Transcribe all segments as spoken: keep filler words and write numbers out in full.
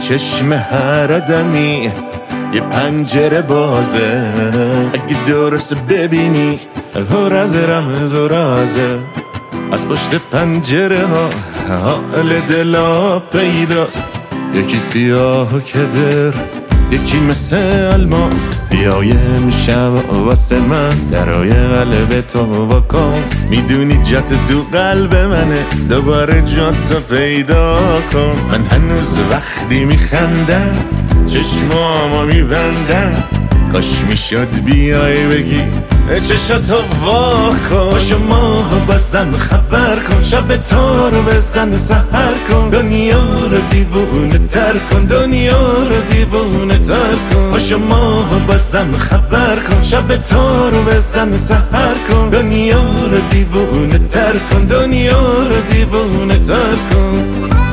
چشم هر آدمی یه پنجره بازه، اگه درست ببینی پر از رمز و رازه. از پشت پنجره ها حال دلا پیداست، یکی سیاه و کدر، یکی مثل الماس. بیایم شب واسه من درای قلب تو واکن، میدونی جات تو قلب منه، دوباره جات پیدا کن. من هنوز وقتی میخندم چشمامو میبندم، کاش میشد بیای بگی چشاتو واکن. پاشو ماهو بزن خبر کن، شب تو رو بزن سحر کن، دنیا رو دیوونه تر کن، دنیا رو دیوونه تر کن. پاشو ماهو بزن خبر کن، شب تو رو بزن سحر کن، دنیا رو دیوونه تر کن، دنیا رو دیوونه تر کن.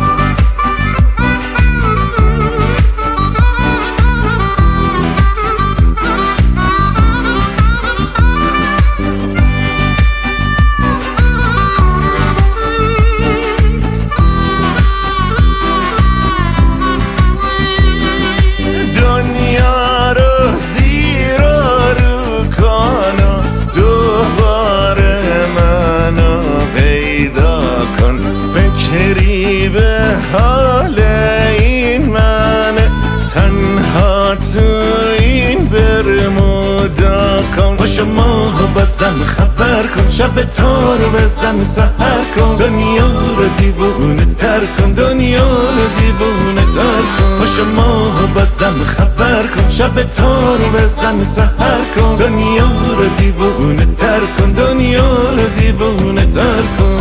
فکری به حال این منه، تنها تو این برمودا کن. پاشو ماهو بزن خبر کن، شب تو رو بزن سحر کن، دنیا رو دیوونه تر کن، دنیا رو دیوونه تر کن. پاشو ماهو بزن خبر کن، شب تو رو بزن سحر کن، دنیا رو دیوونه تر کن، دنیا رو دیوونه تر کن.